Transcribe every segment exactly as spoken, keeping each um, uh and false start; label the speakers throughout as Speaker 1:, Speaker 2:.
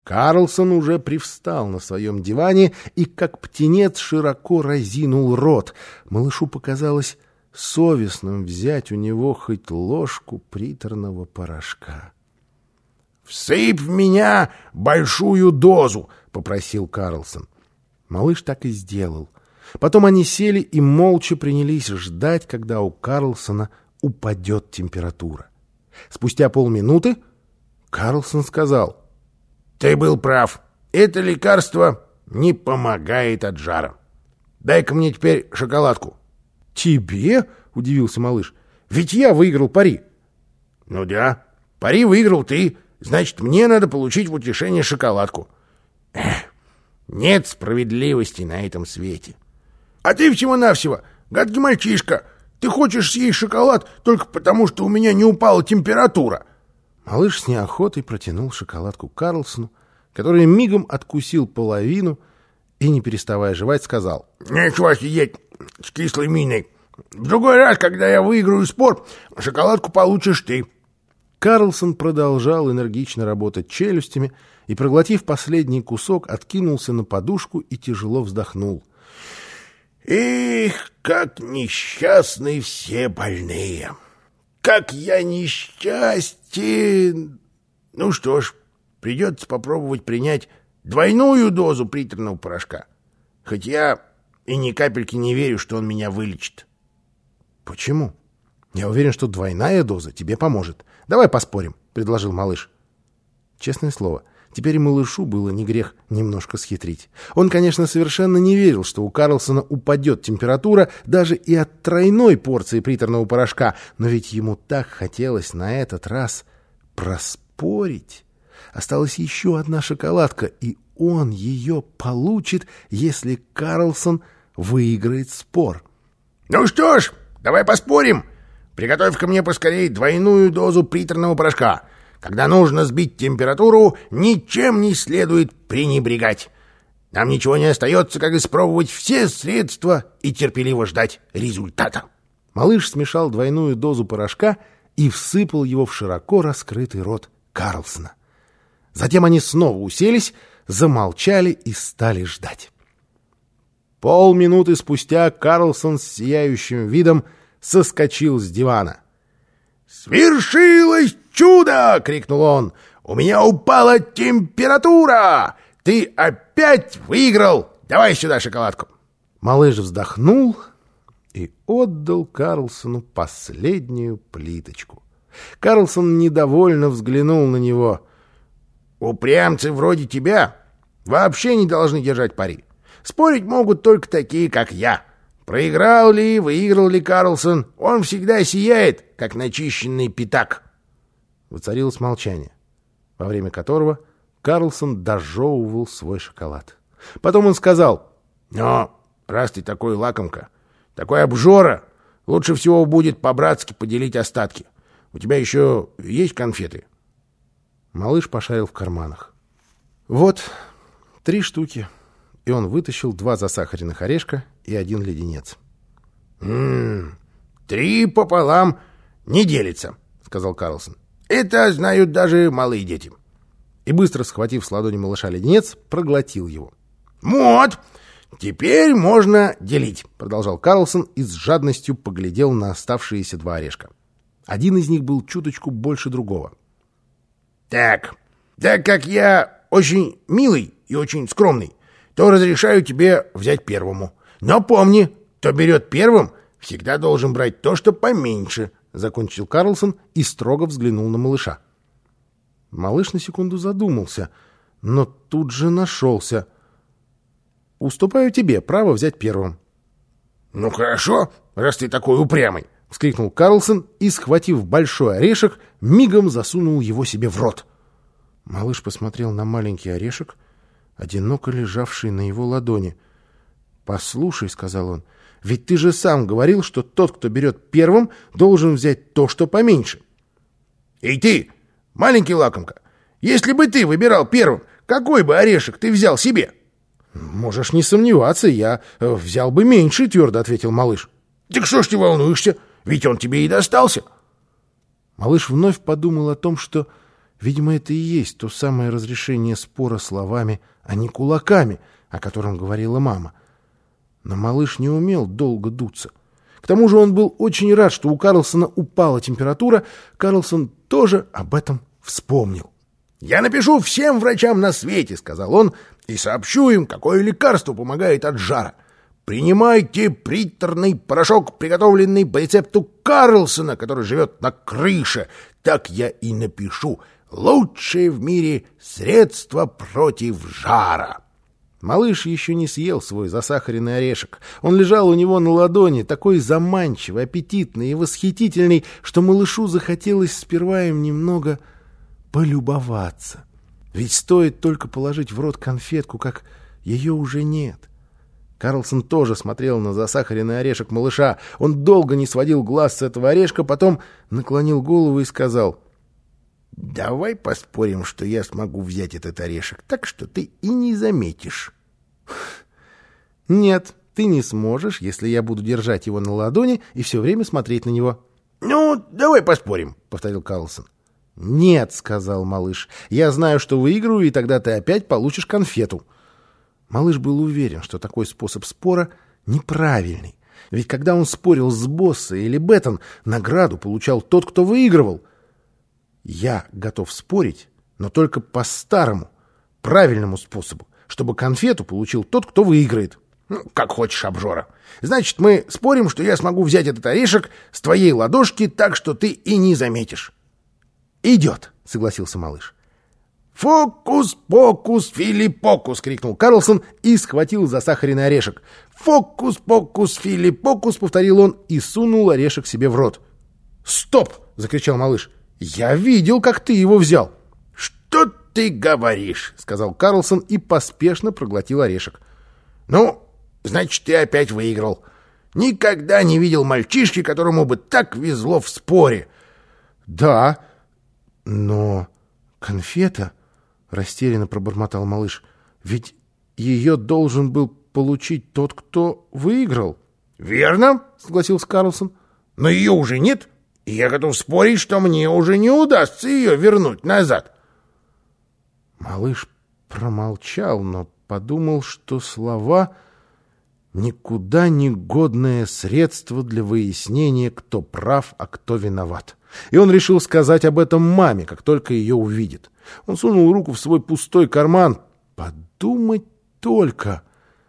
Speaker 1: Карлсон уже привстал на своем диване и, как птенец, широко разинул рот. Малышу показалось совестным взять у него хоть ложку приторного порошка. «Всыпь в меня большую дозу!» — попросил Карлсон. Малыш так и сделал. Потом они сели и молча принялись ждать, когда у Карлсона упадет температура. Спустя полминуты Карлсон сказал: «Ты был прав. Это лекарство не помогает от жара. Дай-ка мне теперь шоколадку». «Тебе?» — удивился малыш. «Ведь я выиграл пари». «Ну да, пари выиграл ты. Значит, мне надо получить в утешение шоколадку». Эх, нет справедливости на этом свете. А ты всего-навсего гадкий мальчишка. Ты хочешь съесть шоколад только потому, что у меня не упала температура. Малыш с неохотой протянул шоколадку Карлсону, который мигом откусил половину и, не переставая жевать, сказал: «Нечего сидеть с кислой миной. В другой раз, когда я выиграю спор, шоколадку получишь ты». Карлсон продолжал энергично работать челюстями и, проглотив последний кусок, откинулся на подушку и тяжело вздохнул. «Эх, как несчастны все больные! Как я несчастен! Ну что ж, придется попробовать принять двойную дозу приторного порошка. Хоть я и ни капельки не верю, что он меня вылечит». «Почему? Я уверен, что двойная доза тебе поможет. Давай поспорим», — предложил малыш. Честное слово, теперь малышу было не грех немножко схитрить. Он, конечно, совершенно не верил, что у Карлсона упадет температура даже и от тройной порции приторного порошка, но ведь ему так хотелось на этот раз проспорить. Осталась еще одна шоколадка, и он ее получит, если Карлсон выиграет спор. «Ну что ж, давай поспорим. Приготовь-ка мне поскорее двойную дозу приторного порошка. Когда нужно сбить температуру, ничем не следует пренебрегать. Нам ничего не остается, как испробовать все средства и терпеливо ждать результата». Малыш смешал двойную дозу порошка и всыпал его в широко раскрытый рот Карлсона. Затем они снова уселись, замолчали и стали ждать. Полминуты спустя Карлсон с сияющим видом соскочил с дивана. «Свершилось чудо!» — крикнул он. «У меня упала температура! Ты опять выиграл! Давай сюда шоколадку!» Малыш вздохнул и отдал Карлсону последнюю плиточку. Карлсон недовольно взглянул на него. «Упрямцы вроде тебя вообще не должны держать пари. Спорить могут только такие, как я. Проиграл ли, выиграл ли Карлсон, он всегда сияет, как начищенный пятак». Воцарилось молчание, во время которого Карлсон дожевывал свой шоколад. Потом он сказал: «Но раз ты такой лакомка, такой обжора, лучше всего будет по-братски поделить остатки. У тебя еще есть конфеты?» Малыш пошарил в карманах. «Вот, три штуки». И он вытащил два засахаренных орешка и один леденец. «М-м, три пополам не делится», — сказал Карлсон. «Это знают даже малые дети». И, быстро схватив с ладони малыша леденец, проглотил его. «Вот, теперь можно делить», — продолжал Карлсон и с жадностью поглядел на оставшиеся два орешка. Один из них был чуточку больше другого. «Так, так как я очень милый и очень скромный, то разрешаю тебе взять первому. Но помни, кто берет первым, всегда должен брать то, что поменьше», — закончил Карлсон и строго взглянул на малыша. Малыш на секунду задумался, но тут же нашелся. «Уступаю тебе право взять первым». «Ну хорошо, раз ты такой упрямый», — вскрикнул Карлсон и, схватив большой орешек, мигом засунул его себе в рот. Малыш посмотрел на маленький орешек, одиноко лежавший на его ладони. «Послушай», — сказал он, — «ведь ты же сам говорил, что тот, кто берет первым, должен взять то, что поменьше». «И ты, маленький лакомка, если бы ты выбирал первым, какой бы орешек ты взял себе?» «Можешь не сомневаться, я взял бы меньше», — твердо ответил малыш. «Так что ж ты волнуешься? Ведь он тебе и достался». Малыш вновь подумал о том, что Видимо, это и есть то самое разрешение спора словами, а не кулаками, о котором говорила мама. Но малыш не умел долго дуться. К тому же он был очень рад, что у Карлсона упала температура. Карлсон тоже об этом вспомнил. «Я напишу всем врачам на свете», — сказал он, — «и сообщу им, какое лекарство помогает от жара. Принимайте приторный порошок, приготовленный по рецепту Карлсона, который живет на крыше. Так я и напишу. Лучшее в мире средство против жара». Малыш еще не съел свой засахаренный орешек. Он лежал у него на ладони, такой заманчивый, аппетитный и восхитительный, что малышу захотелось сперва им немного полюбоваться. Ведь стоит только положить в рот конфетку, как ее уже нет. Карлсон тоже смотрел на засахаренный орешек малыша. Он долго не сводил глаз с этого орешка, потом наклонил голову и сказал: «Давай поспорим, что я смогу взять этот орешек так, что ты и не заметишь». «Нет, ты не сможешь, если я буду держать его на ладони и все время смотреть на него». «Ну, давай поспорим», — повторил Карлсон. «Нет», — сказал малыш, — «я знаю, что выиграю, и тогда ты опять получишь конфету». Малыш был уверен, что такой способ спора неправильный. Ведь когда он спорил с Босса или Беттон, награду получал тот, кто выигрывал. Я готов спорить, но только по старому, правильному способу, чтобы конфету получил тот, кто выиграет. Ну, как хочешь, обжора. Значит, мы спорим, что я смогу взять этот орешек с твоей ладошки так, что ты и не заметишь. «Идет», — согласился малыш. «Фокус-покус, филипокус!» — крикнул Карлсон и схватил засахаренный орешек. «Фокус-покус, филипокус!» — повторил он и сунул орешек себе в рот. «Стоп!» — закричал малыш. «Я видел, как ты его взял». «Что ты говоришь?» — сказал Карлсон и поспешно проглотил орешек. «Ну, значит, ты опять выиграл. Никогда не видел мальчишки, которому бы так везло в споре». «Да, но конфета...» — растерянно пробормотал малыш. «Ведь ее должен был получить тот, кто выиграл». «Верно», — согласился Карлсон. «Но ее уже нет, и я готов спорить, что мне уже не удастся ее вернуть назад». Малыш промолчал, но подумал, что слова — никуда не годное средство для выяснения, кто прав, а кто виноват. И он решил сказать об этом маме, как только ее увидит. Он сунул руку в свой пустой карман. Подумать только!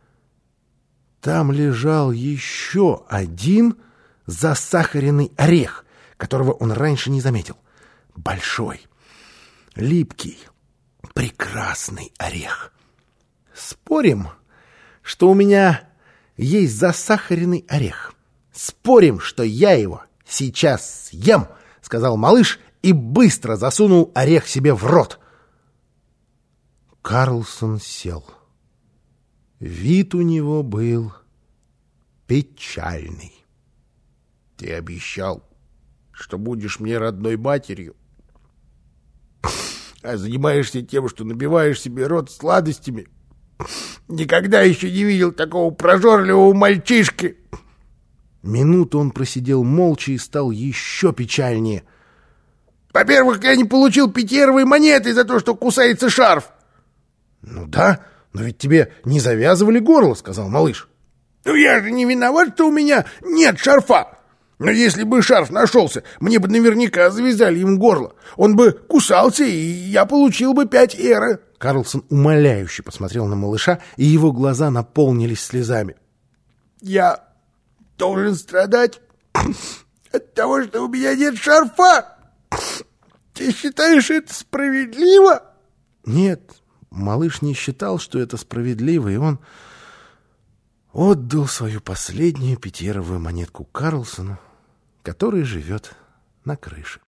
Speaker 1: Там лежал еще один засахаренный орех, которого он раньше не заметил. Большой, липкий, прекрасный орех. Спорим, что у меня есть засахаренный орех. Спорим, что я его сейчас съем, — сказал малыш и быстро засунул орех себе в рот. Карлсон сел. Вид у него был печальный. — Ты обещал, что будешь мне родной матерью, а занимаешься тем, что набиваешь себе рот сладостями. Никогда еще не видел такого прожорливого мальчишки. Минуту он просидел молча и стал еще печальнее. «Во-первых, я не получил пятиеровой монеты за то, что кусается шарф». «Ну да, но ведь тебе не завязывали горло», — сказал малыш. «Ну я же не виноват, что у меня нет шарфа. Но если бы шарф нашелся, мне бы наверняка завязали им горло. Он бы кусался, и я получил бы пять эра». Карлсон умоляюще посмотрел на малыша, и его глаза наполнились слезами. «Я должен страдать от того, что у меня нет шарфа? Ты считаешь это справедливо?» Нет, малыш не считал, что это справедливо, и он отдал свою последнюю пятиеровую монетку Карлсону, который живет на крыше.